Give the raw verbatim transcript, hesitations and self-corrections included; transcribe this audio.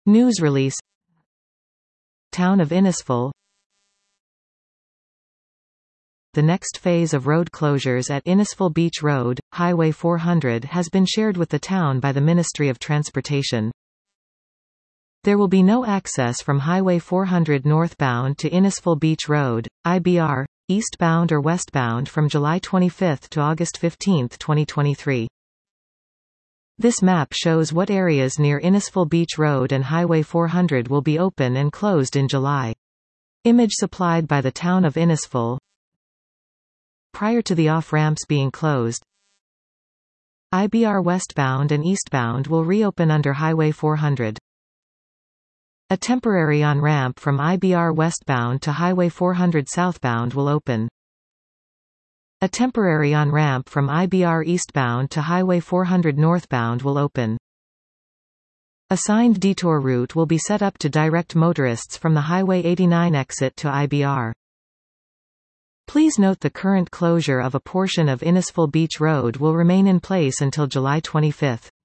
News release. Town of Innisfil. The next phase of road closures at Innisfil Beach Road, Highway four hundred has been shared with the town by the Ministry of Transportation. There will be no access from Highway four hundred northbound to Innisfil Beach Road, I B R, eastbound or westbound from July twenty-fifth to August fifteenth twenty twenty-three. This map shows what areas near Innisfil Beach Road and Highway four hundred will be open and closed in July. Image supplied by the town of Innisfil. Prior to the off-ramps being closed, I B R westbound and eastbound will reopen under Highway four hundred. A temporary on-ramp from I B R westbound to Highway four hundred southbound will open. A temporary on-ramp from I B R eastbound to Highway four hundred northbound will open. A signed detour route will be set up to direct motorists from the Highway eighty-nine exit to I B R. Please note the current closure of a portion of Innisfil Beach Road will remain in place until July twenty-fifth.